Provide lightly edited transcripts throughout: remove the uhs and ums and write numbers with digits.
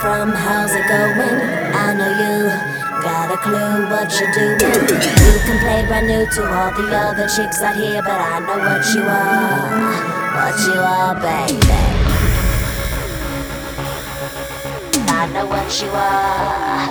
from? How's it going? I know you got a clue what you're doing. You can play brand new to all the other chicks out here, but I know what you are, baby. I know what you are.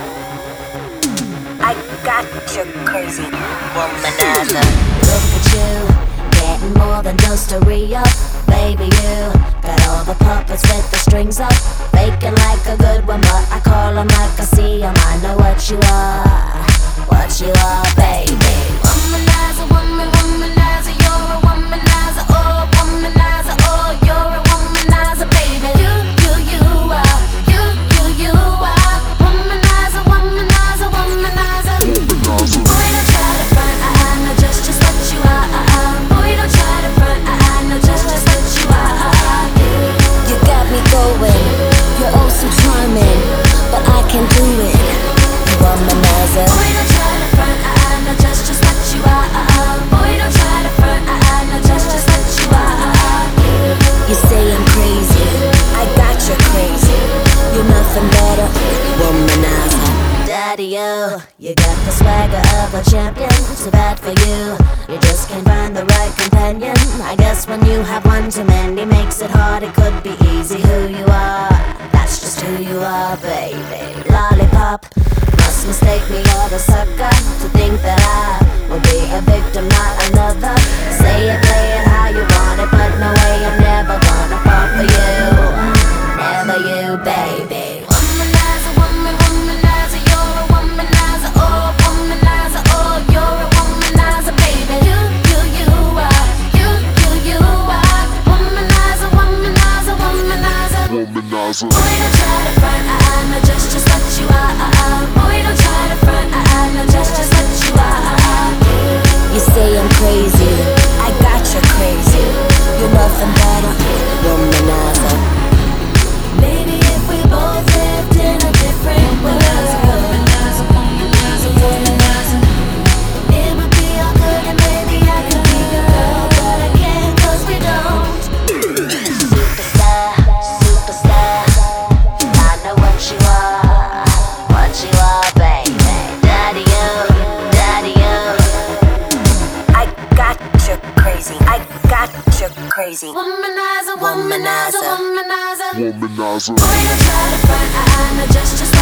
I got you crazy womanizer. Look at you, getting more than just a re-up. Baby, you got all the puppets with the strings up, faking like a good one, but I call them like I see them. I know what you are, baby. Womanizer, womanizer, you're a womanizer, oh, womanizer, oh, you're a womanizer, baby. You are, you are, womanizer, womanizer, womanizer. Boy, don't try to front, I know just what you are. Boy, don't try to front, I know just what you are. You got me going, you're oh so charming, but I can do it, womanizer. Boy, don't try to front, I know just what you are. Boy, don't try to front, I know just what you are. You say I'm crazy, I got you crazy. You're nothing but a womanizer. Daddy, you got the swagger of a champion. Too bad for you, you just can't find the right companion. I guess when you have one too many makes it hard. It could be easy who you are, that's just who you are, baby. Lollipop, must mistake me or the sucker to think that I will be a victim, not another. Say it, play it how you want it, but no way, I'm never gonna fall for you. Never you, baby. Womanizer, womanizer, you're a womanizer, oh, womanizer, oh, you're a womanizer, baby. You are, you are, womanizer, womanizer, womanizer. Boy, don't try to front, I know just what you are. Boy, don't try to front, I know just what you are. You say I'm crazy, I got you crazy. You're nothing but a womanizer. Maybe if we both lived in a different world, it would be all good and maybe I could be your girl, but I can't 'cause we don't. Superstar, I know what you are, baby. Daddy, you, I got you crazy, I got you crazy. Womanizer, womanizer, womanizer. Boy, don't try to front, I know just